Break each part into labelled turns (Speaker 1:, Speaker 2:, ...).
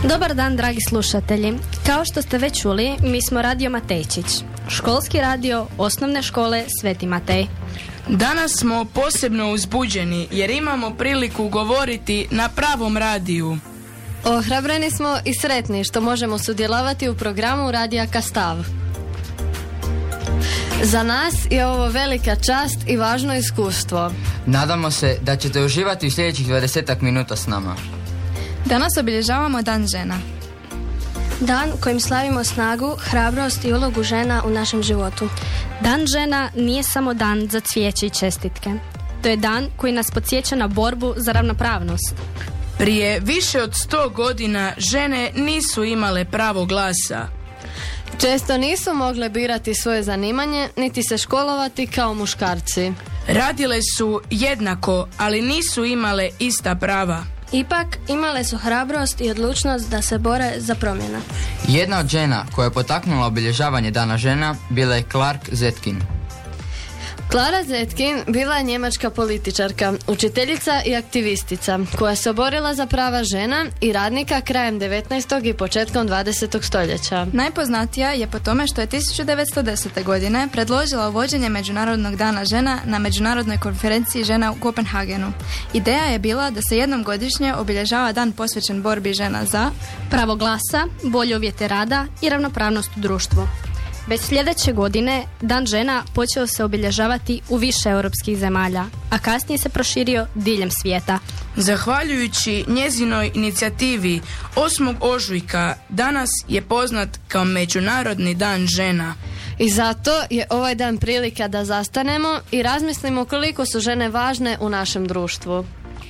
Speaker 1: Dobar dan, dragi slušatelji. Kao što ste već čuli, mi smo Radio Matejčić, školski radio osnovne škole Sveti Matej.
Speaker 2: Danas smo posebno uzbuđeni jer imamo priliku govoriti na pravom radiju.
Speaker 3: Ohrabreni smo i sretni što možemo sudjelovati u programu Radija Kastav. Za nas je ovo velika čast i važno iskustvo.
Speaker 4: Nadamo se da ćete uživati u sljedećih 20 minuta s nama.
Speaker 5: Danas obilježavamo Dan žena.
Speaker 1: Dan kojim slavimo snagu, hrabrost i ulogu žena u našem životu. Dan žena nije samo dan za cvijeće i čestitke. To je dan koji nas podsjeća na borbu za ravnopravnost.
Speaker 2: Prije više od 100 godina žene nisu imale pravo glasa.
Speaker 3: Često nisu mogle birati svoje zanimanje, niti se školovati kao muškarci.
Speaker 2: Radile su jednako, ali nisu imale ista prava.
Speaker 1: Ipak, imale su hrabrost i odlučnost da se bore za promjene.
Speaker 4: Jedna od žena koja je potaknula obilježavanje Dana žena bila je Clark Zetkin.
Speaker 3: Clara Zetkin bila je njemačka političarka, učiteljica i aktivistica koja se borila za prava žena i radnika krajem 19. i početkom 20. stoljeća.
Speaker 5: Najpoznatija je po tome što je 1910. godine predložila uvođenje Međunarodnog dana žena na Međunarodnoj konferenciji žena u Kopenhagenu. Ideja je bila da se jednom godišnje obilježava dan posvećen borbi žena za
Speaker 1: pravo glasa, bolje uvjete rada i ravnopravnost u društvu. Već sljedeće godine Dan žena počeo se obilježavati u više europskih zemalja, a kasnije se proširio diljem svijeta.
Speaker 2: Zahvaljujući njezinoj inicijativi 8. ožujka danas je poznat kao Međunarodni dan žena.
Speaker 3: I zato je ovaj dan prilika da zastanemo i razmislimo koliko su žene važne u našem društvu.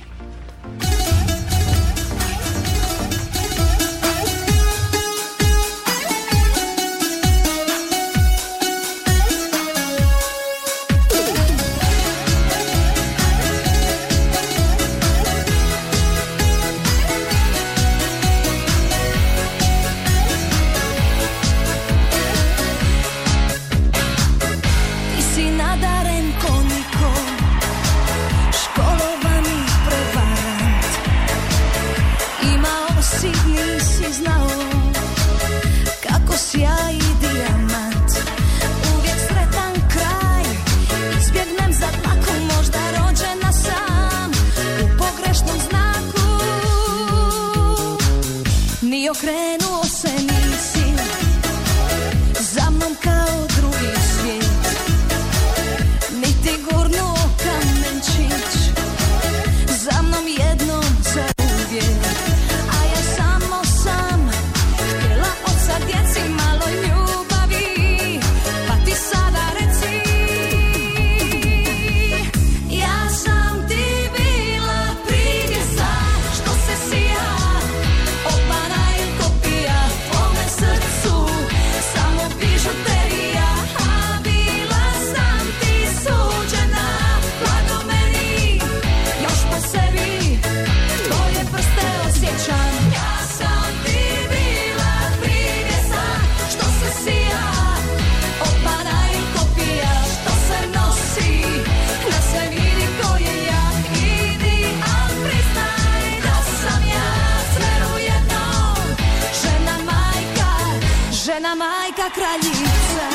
Speaker 6: Okrenuo se nisi za mnom kao drugi svijet, niti gurnuo kamenčić za mnom jednom za uvijek. A ja samo sam htjela od sad djeci malo ljubavi, pa ti sada reci, ja sam ti bila privjesa što se sija opana. Žena majka kraljica.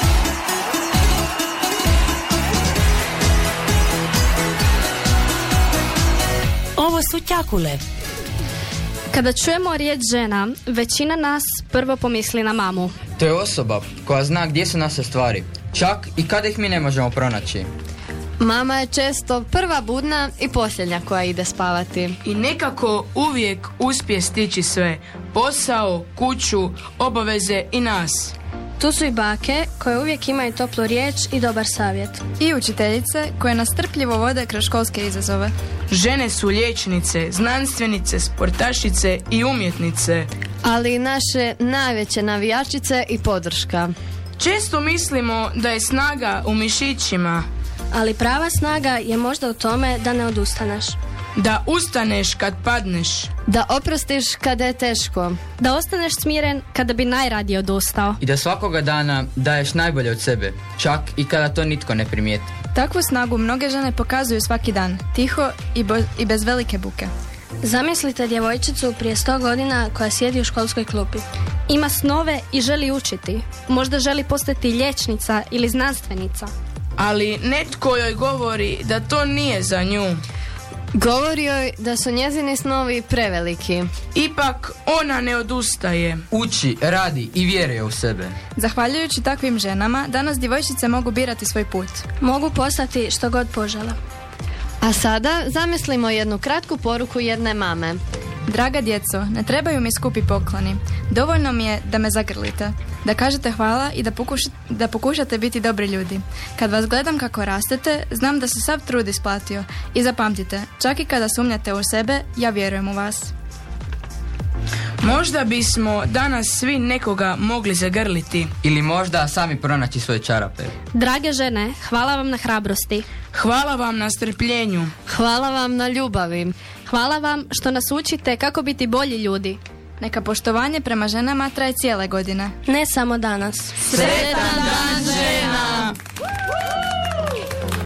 Speaker 7: Ovo su Ćakule.
Speaker 1: Kada čujemo riječ žena, većina nas prvo pomisli na mamu.
Speaker 4: To je osoba koja zna gdje su naše stvari, čak i kada ih mi ne možemo pronaći.
Speaker 3: Mama je često prva budna i posljednja koja ide spavati.
Speaker 2: I nekako uvijek uspije stići sve. Posao, kuću, obaveze i nas.
Speaker 1: Tu su i bake koje uvijek imaju toplu riječ i dobar savjet.
Speaker 5: I učiteljice koje nas strpljivo vode kroz školske izazove.
Speaker 2: Žene su liječnice, znanstvenice, sportašice i umjetnice.
Speaker 3: Ali i naše najveće navijačice i podrška.
Speaker 2: Često mislimo da je snaga u mišićima.
Speaker 1: Ali prava snaga je možda u tome da ne odustaneš.
Speaker 2: Da ustaneš kad padneš.
Speaker 3: Da oprostiš kada je teško.
Speaker 1: Da ostaneš smiren kada bi najradije odustao.
Speaker 4: I da svakoga dana daješ najbolje od sebe, čak i kada to nitko ne primijeti.
Speaker 5: Takvu snagu mnoge žene pokazuju svaki dan, tiho i bez velike buke.
Speaker 1: Zamislite djevojčicu prije 100 godina koja sjedi u školskoj klupi. Ima snove i želi učiti. Možda želi postati liječnica ili znanstvenica.
Speaker 2: Ali netko joj govori da to nije za nju.
Speaker 3: Govori joj da su njezini snovi preveliki.
Speaker 2: Ipak ona ne odustaje.
Speaker 4: Uči, radi i vjeruje u sebe.
Speaker 5: Zahvaljujući takvim ženama, danas djevojčice mogu birati svoj put.
Speaker 1: Mogu postati što god požele.
Speaker 3: A sada zamislimo jednu kratku poruku jedne mame.
Speaker 5: Draga djeco, ne trebaju mi skupi pokloni. Dovoljno mi je da me zagrlite, da kažete hvala i da pokušate biti dobri ljudi. Kad vas gledam kako rastete, znam da se sav trud isplatio. I zapamtite, čak i kada sumnjate u sebe, ja vjerujem u vas.
Speaker 2: Možda bismo danas svi nekoga mogli zagrliti.
Speaker 4: Ili možda sami pronaći svoje čarape.
Speaker 1: Drage žene, hvala vam na hrabrosti.
Speaker 2: Hvala vam na strpljenju.
Speaker 3: Hvala vam na ljubavi.
Speaker 1: Hvala vam što nas učite kako biti bolji ljudi.
Speaker 5: Neka poštovanje prema ženama traje cijele godine.
Speaker 1: Ne samo danas.
Speaker 5: Sretan